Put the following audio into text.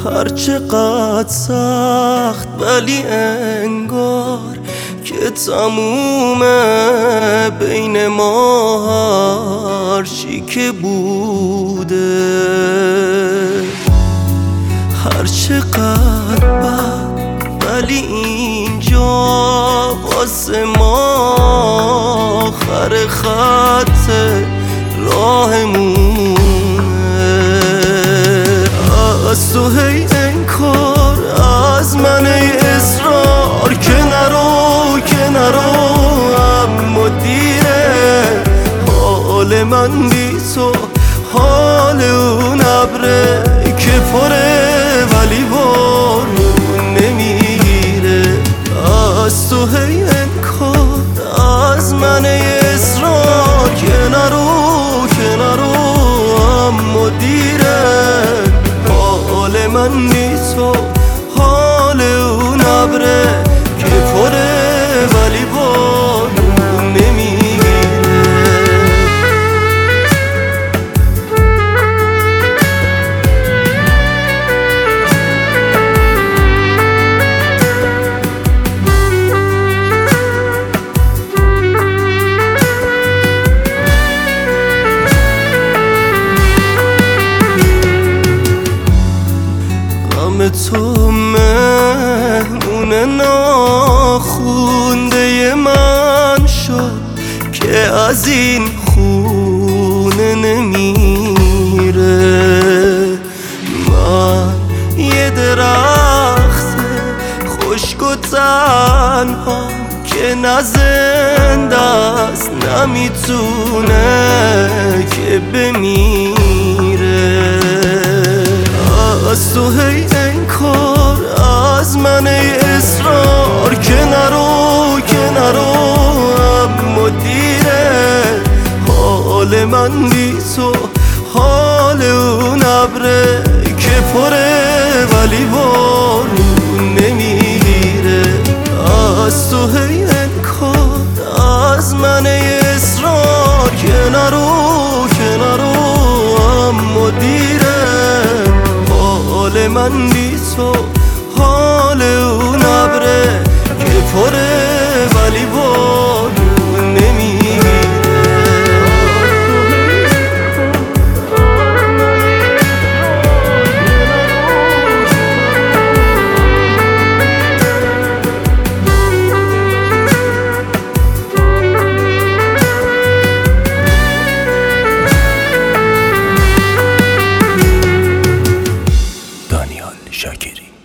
هرچقدر سخت ولی انگار که تمومه بین ما هرچی که بوده. هرچقدر بد ولی اینجا واسه ما آخر خط راهمونه. از تو هی انکار، از من اصرار که نرو که نرو، اما دیره. حال من بی تو حال اون ابره که پره ولی بارون نمیگیره. از تو هی انکار، از من اصرار که نرو که نرو، اما دیره. حال من بی تو حال اون ابره که پره ولی بارون نمیگیره. غم تو مهمون ناخونده من شد که از این خونه نمیره. من یه درخت خشک و تنها که نه زنده است نمیتونه که بمیره. از تو هی انکار، از من اصرار که نرو که نرو، اما دیره. حال من بی تو حال اون ابره که پره ولی بارون نمیگیره. از تو هی انکار، از من اصرار که نرو که نرو، اما دیره. حال من بی تو حال اون ابره که پره ولی بارون نمیگیره. دانیال شاکری.